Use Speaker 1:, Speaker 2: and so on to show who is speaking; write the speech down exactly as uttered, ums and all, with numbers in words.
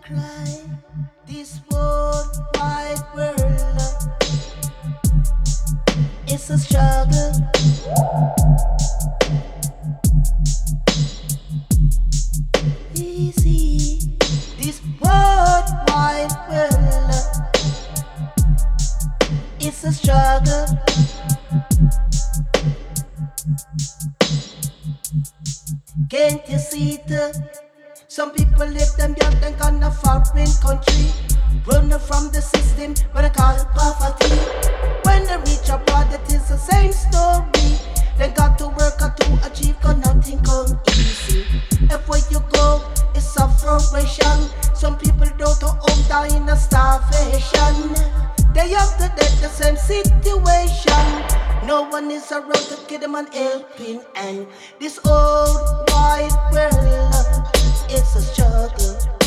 Speaker 1: cry. This world wide world is a struggle. Easy. This world wide world is a struggle. Can't you see the some people live them young and gone a foreign country, running from the system when I call it poverty. When they reach abroad, it is the same story. They got to work hard to achieve, cause nothing come easy. Everywhere you go, it's sufferation. Some people don't home die in a starvation. They have to dead the same situation. No one is around to give them an helping hand. This old wide world, it's a struggle.